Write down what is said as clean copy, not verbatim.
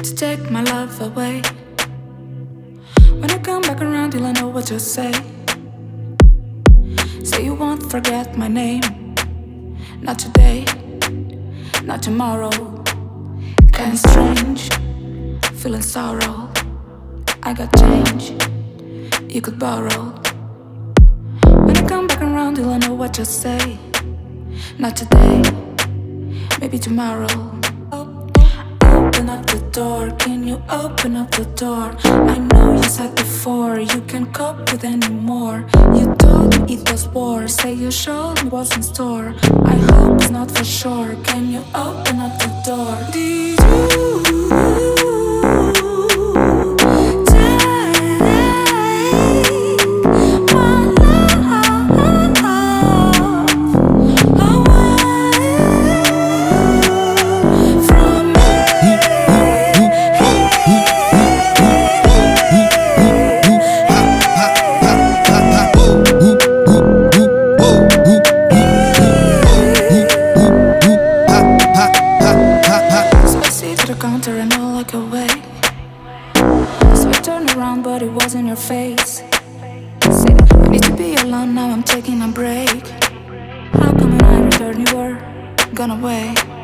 to take my love away. When I come back around, you'll know what to say. Say you won't forget my name. Not today, not tomorrow. Kinda strange, feeling sorrow. I got change, you could borrow. When I come back around, you'll know what to say. Not today, maybe tomorrow. Open up the door, can you open up the door? I know you said before, you can't cope with anymore. You told me it was war, say you showed me what's in store. I hope it's not for sure, can you open up the door? Did you counter and I'll look away. So I turned around but it was in your face. Said I need to be alone, now I'm taking a break. How come when I returned you were gone away?